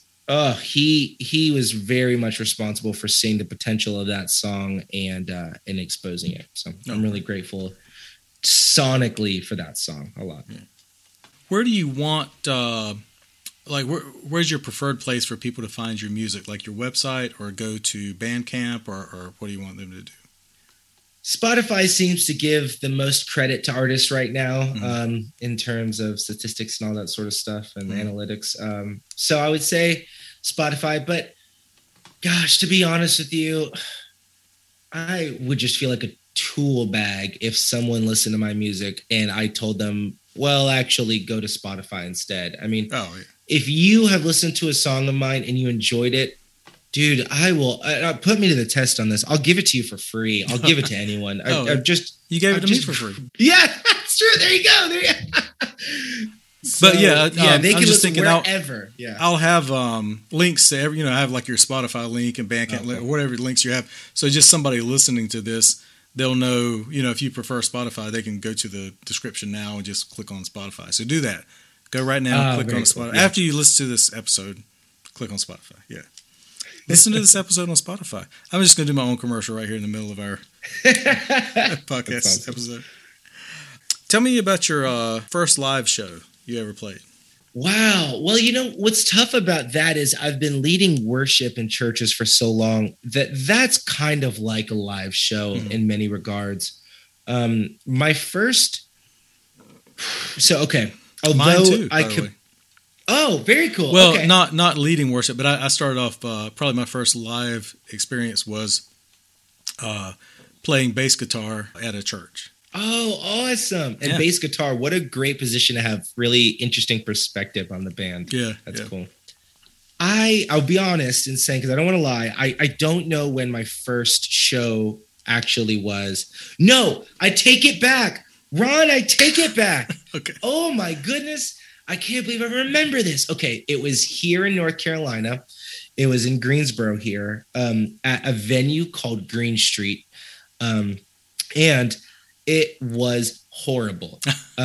S2: he was very much responsible for seeing the potential of that song and exposing it. So I'm really grateful sonically for that song a lot.
S1: Where do you want, where's your preferred place for people to find your music? Like your website, or go to Bandcamp, or what do you want them to do?
S2: Spotify seems to give the most credit to artists right now, in terms of statistics and all that sort of stuff and analytics. So I would say Spotify, but gosh, to be honest with you, I would just feel like a tool bag if someone listened to my music and I told them, well, actually go to Spotify instead. I mean, if you have listened to a song of mine and you enjoyed it, dude, I will put me to the test on this. I'll give it to you for free. I'll give it to anyone.
S1: You gave it to me for free.
S2: Yeah, that's true. There you go. So,
S1: but yeah,
S2: they can
S1: just
S2: listen
S1: thinking
S2: wherever.
S1: I'll have links to every, I have like your Spotify link and Bandcamp link, or whatever links you have. So just somebody listening to this, they'll know, if you prefer Spotify, they can go to the description now and just click on Spotify. So do that. Go right now and click on Spotify. Cool. Yeah. After you listen to this episode, click on Spotify. Yeah. Listen to this episode on Spotify. I'm just going to do my own commercial right here in the middle of our podcast episode. Tell me about your first live show you ever played.
S2: Wow. Well, what's tough about that is I've been leading worship in churches for so long that's kind of like a live show in many regards. My first. So, okay. Although
S1: mine too,
S2: I could. Oh, very cool.
S1: Well,
S2: okay.
S1: not leading worship, but I started off, probably my first live experience was playing bass guitar at a church.
S2: Oh, awesome. And bass guitar, what a great position to have really interesting perspective on the band.
S1: Yeah.
S2: That's cool. I'll be honest in saying, because I don't want to lie, I don't know when my first show actually was. No, I take it back. Ron, I take it back.
S1: Okay.
S2: Oh my goodness. I can't believe I remember this. Okay, it was here in North Carolina. It was in Greensboro here, at a venue called Green Street. And it was horrible.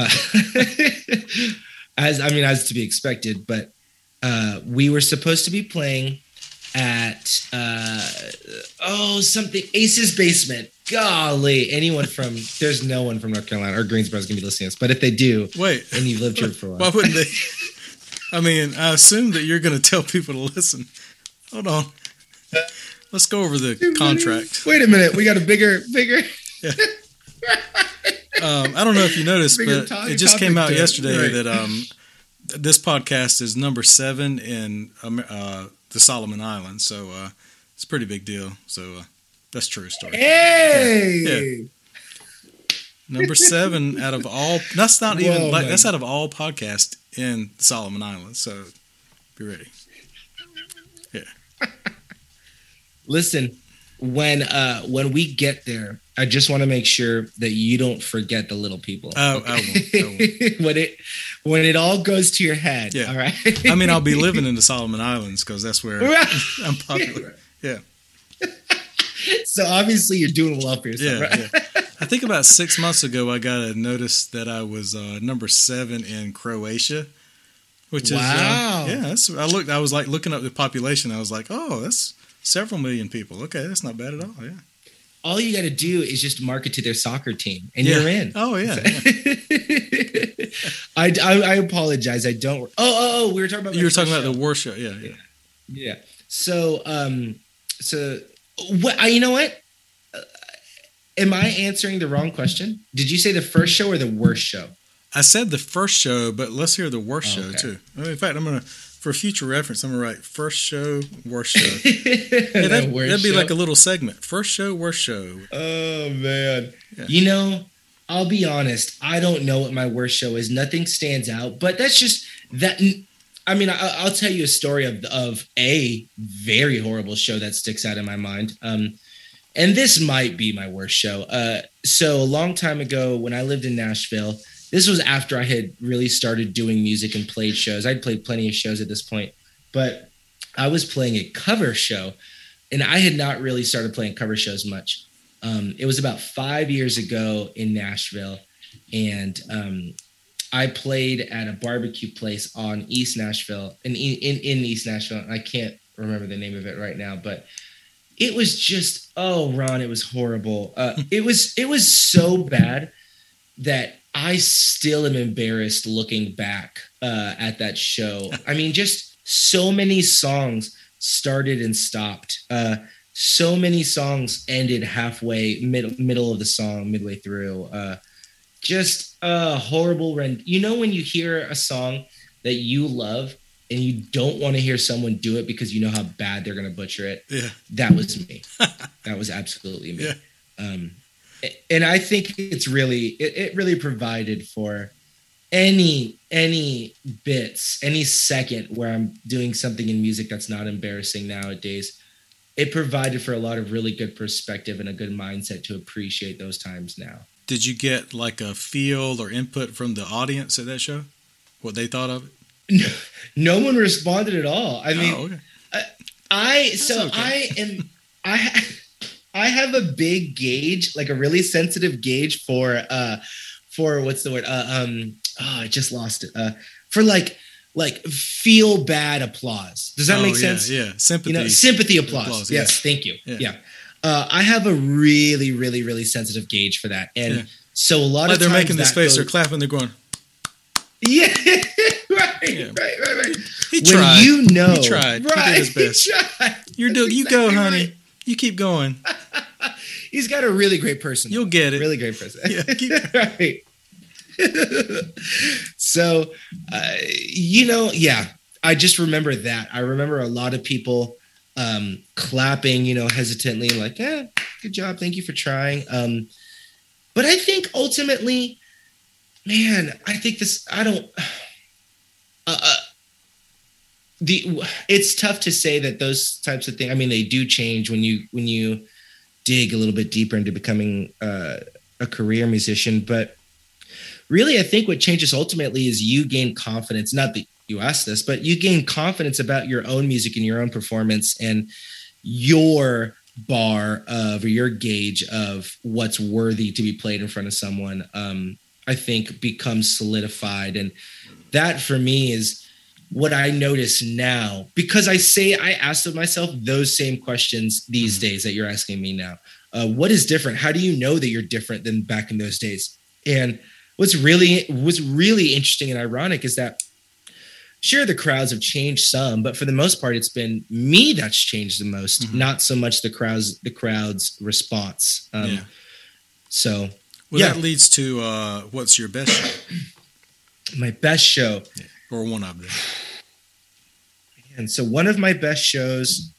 S2: As to be expected, but we were supposed to be playing at something Ace's Basement. Golly, there's no one from North Carolina or Greensboro is gonna be listening to this, but if they do,
S1: wait,
S2: and you've lived here for a while,
S1: why wouldn't they? I mean, I assume that you're going to tell people to listen. Hold on, let's go over the contract.
S2: Wait a minute, we got a bigger.
S1: Yeah. I don't know if you noticed, but it just came out yesterday that this podcast is number 7 in the Solomon Islands, so it's a pretty big deal. So that's a true story.
S2: Hey,
S1: yeah. Number 7 out of all. That's not even like that's out of all podcasts in the Solomon Islands. So be ready. Yeah.
S2: Listen, when we get there, I just want to make sure that you don't forget the little people.
S1: Oh, I won't.
S2: when it all goes to your head.
S1: Yeah.
S2: All right.
S1: I mean, I'll be living in the Solomon Islands because that's where I'm popular. Yeah.
S2: So obviously you're doing well for yourself, right?
S1: Yeah. I think about 6 months ago, I got a notice that I was number 7 in Croatia, which
S2: wow.
S1: is I was like looking up the population. I was like, oh, that's several million people. Okay, that's not bad at all. Yeah.
S2: All you got to do is just market to their soccer team, and you're in.
S1: Oh yeah.
S2: I apologize. I don't. Oh, we were talking about.
S1: You were talking about the war show. Yeah.
S2: So what? You know what? Am I answering the wrong question? Did you say the first show or the worst show?
S1: I said the first show, but let's hear the worst show too. In fact, for future reference, I'm gonna write first show, worst show. That'd be like a little segment. First show, worst show.
S2: Oh man. Yeah. I'll be honest. I don't know what my worst show is. Nothing stands out, but that's just that. I mean, I'll tell you a story of a very horrible show that sticks out in my mind. And this might be my worst show. So a long time ago when I lived in Nashville, this was after I had really started doing music and played shows. I'd played plenty of shows at this point, but I was playing a cover show, and I had not really started playing cover shows much. It was about 5 years ago in Nashville, and I played at a barbecue place on East Nashville, in East Nashville. I can't remember the name of it right now, but it was just, Ron, it was horrible. It was so bad that I still am embarrassed looking back at that show. I mean, just so many songs started and stopped. So many songs ended halfway, middle of the song, midway through. Just horrible. When you hear a song that you love and you don't want to hear someone do it because you know how bad they're going to butcher it. Yeah. That was me. That was absolutely me. Yeah. And I think it really provided for any bits, any second where I'm doing something in music that's not embarrassing nowadays. It provided for a lot of really good perspective and a good mindset to appreciate those times now.
S1: Did you get like a feel or input from the audience at that show? What they thought of it?
S2: No one responded at all. I mean,
S1: okay.
S2: I have a big gauge, like a really sensitive gauge for what's the word? I just lost it. For like feel bad applause. Does that make sense?
S1: Yeah. Sympathy.
S2: Sympathy applause. Yes. Thank you. Yeah. I have a really, really, really sensitive gauge for that. And so a lot of
S1: they're
S2: times
S1: making this face, they're clapping, they're going.
S2: Yeah. Right.
S1: He tried.
S2: He
S1: tried.
S2: Right.
S1: He did his best. You go, honey. Right. You keep going.
S2: He's got a really great person.
S1: You'll get it.
S2: Really great person.
S1: Yeah.
S2: Right. So, I just remember that. I remember a lot of people clapping, hesitantly, like, good job. Thank you for trying. But I think ultimately, man, it's tough to say that those types of things, I mean, they do change when you dig a little bit deeper into becoming a career musician. But really, I think what changes ultimately is you gain confidence, not that you asked this, but you gain confidence about your own music and your own performance, and your bar of, or your gauge of what's worthy to be played in front of someone, I think becomes solidified. And that for me is what I notice now, because I ask myself those same questions these days that you're asking me now. What is different? How do you know that you're different than back in those days? And what's really interesting and ironic is that, sure, the crowds have changed some, but for the most part, it's been me that's changed the most, not so much the crowd's response. So,
S1: that leads to what's your best show?
S2: My best show,
S1: or one of them.
S2: And so, one of my best shows.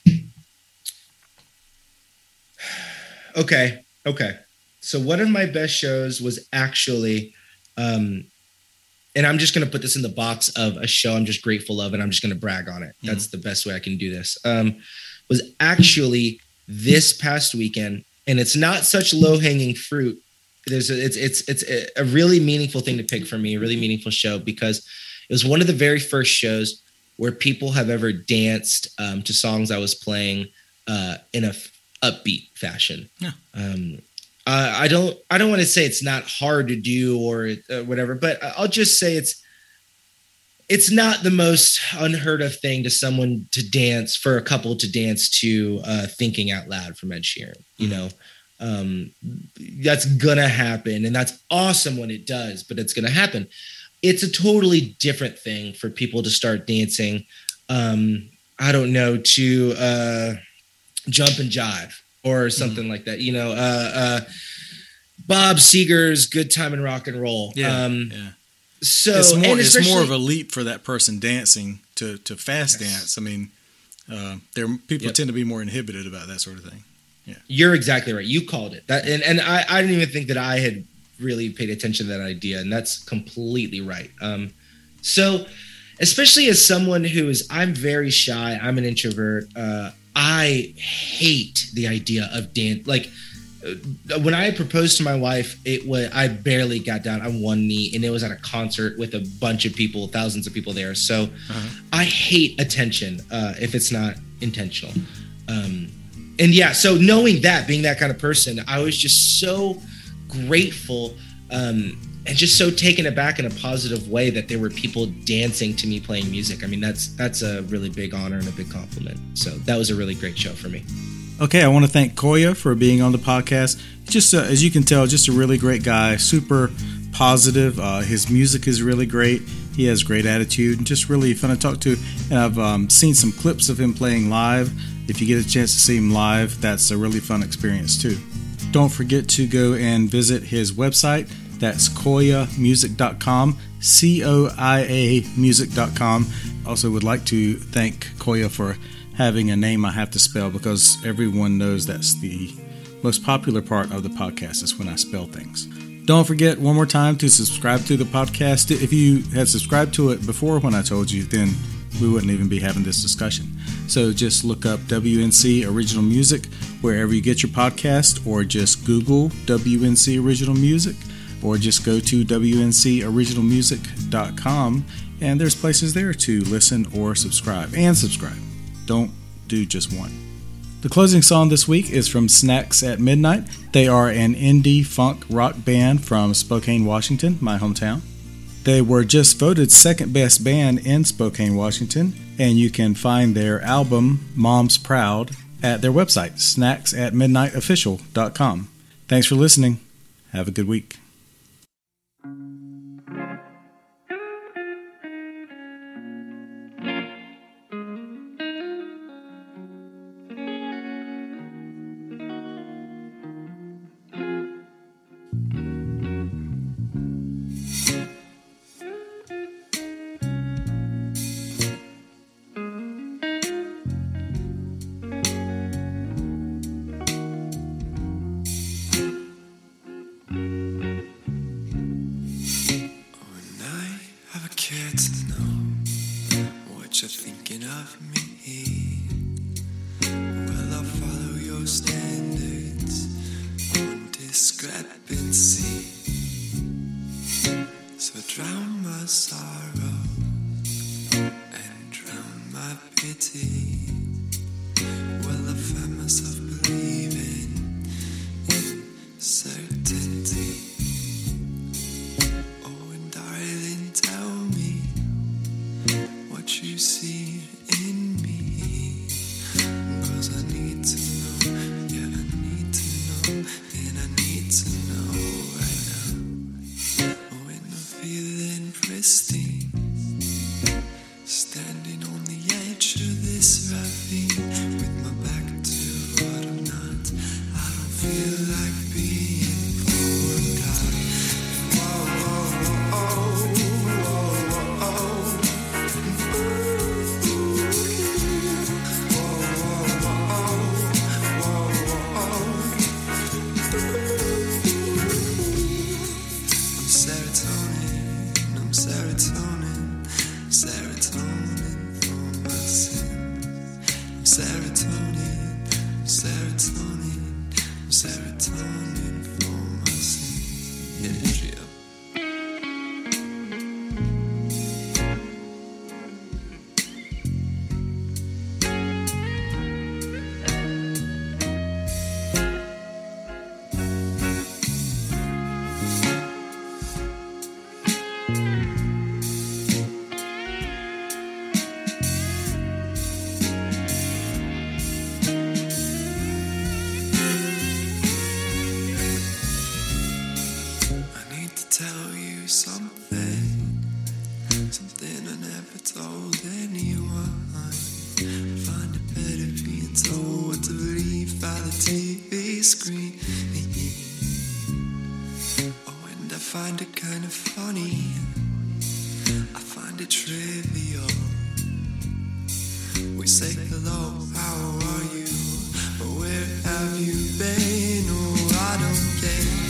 S2: Okay. So one of my best shows was actually, and I'm just going to put this in the box of a show I'm just grateful of, and I'm just going to brag on it. That's the best way I can do this. Was actually this past weekend, and it's not such low-hanging fruit. It's a really meaningful thing to pick for me, a really meaningful show, because it was one of the very first shows where people have ever danced to songs I was playing in a upbeat fashion. I don't want to say it's not hard to do or whatever, but I'll just say it's not the most unheard of thing to someone to dance, for a couple to dance to Thinking Out Loud from Ed Sheeran. You know, that's gonna happen, and that's awesome when it does, but it's gonna happen. It's a totally different thing for people to start dancing. I don't know, to Jump and Jive or something like that, you know, Bob Seger's Good Time in Rock and Roll. So
S1: it's more of a leap for that person dancing to fast dance. I mean, people tend to be more inhibited about that sort of thing. Yeah,
S2: you're exactly right. You called it that, and I didn't even think that I had really paid attention to that idea, and that's completely right. So, especially as someone I'm very shy, I'm an introvert. I hate the idea of dance. Like, when I proposed to my wife, I barely got down on one knee, and it was at a concert with a bunch of people, thousands of people there. So I hate attention if it's not intentional. So knowing that, being that kind of person, I was just so grateful and just so taken aback in a positive way that there were people dancing to me playing music. I mean, that's a really big honor and a big compliment. So that was a really great show for me.
S1: Okay, I want to thank Koya for being on the podcast. Just as you can tell, just a really great guy, super positive. His music is really great. He has great attitude and just really fun to talk to. And I've seen some clips of him playing live. If you get a chance to see him live, that's a really fun experience too. Don't forget to go and visit his website. That's koyamusic.com, Koia music.com. Also would like to thank Koya for having a name I have to spell, because everyone knows that's the most popular part of the podcast is when I spell things. Don't forget one more time to subscribe to the podcast. If you had subscribed to it before when I told you, then we wouldn't even be having this discussion. So just look up WNC Original Music wherever you get your podcast, or just Google WNC Original Music, or just go to WNCOriginalmusic.com, and there's places there to listen or subscribe. And subscribe. Don't do just one. The closing song this week is from Snacks at Midnight. They are an indie funk rock band from Spokane, Washington, my hometown. They were just voted second best band in Spokane, Washington, and you can find their album, Mom's Proud, at their website, snacksatmidnightofficial.com. Thanks for listening. Have a good week.
S3: You're thinking of me. Well, I'll follow your standards on discrepancy. So drown my sorrows certainty. Oh, and darling, tell me what you see in me, 'cause I need to know, yeah, I need to know, and I need to know right now. When I'm feeling pristine, standing on the edge of this ravine, with my back to what I'm not, I don't feel like being pulled out. Whoa, whoa, whoa, whoa, whoa, I'm serotonin, I'm serotonin, serotonin for my sin. I'm serotonin, I'm serotonin, I'm serotonin for my sin. Hit it, Gio. I need to tell you something, something I never told anyone. Find it better being told what to believe by the TV screen. Oh, and I find it kind of funny, I find it trivial. We say hello, how are you? But where have you been? Oh, I don't get it.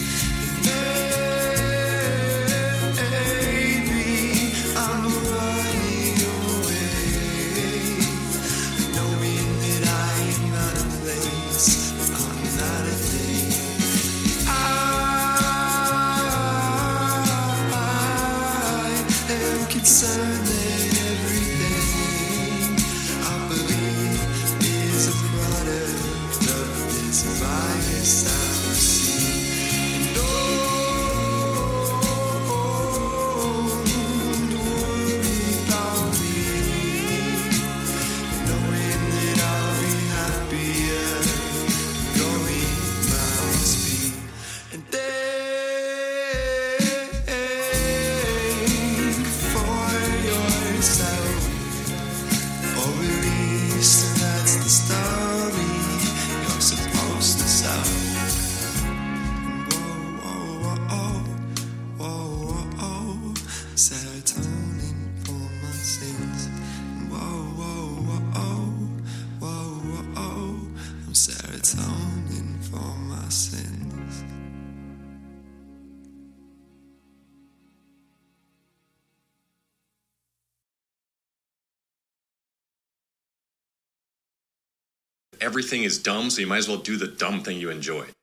S3: Baby, I'm running away, knowing that I am not a place, I'm not a thing. I am concerned that everything I believe is a product of this virus I see. And don't worry about me, knowing that I'll be happier going my speed. And think for yourself, or at least that's the story you're supposed to sell. Whoa, whoa, whoa, whoa, whoa, serotonin for my sins. Whoa, whoa, whoa, whoa, whoa, I'm serotonin for my sins.
S5: Everything is dumb, so you might as well do the dumb thing you enjoy.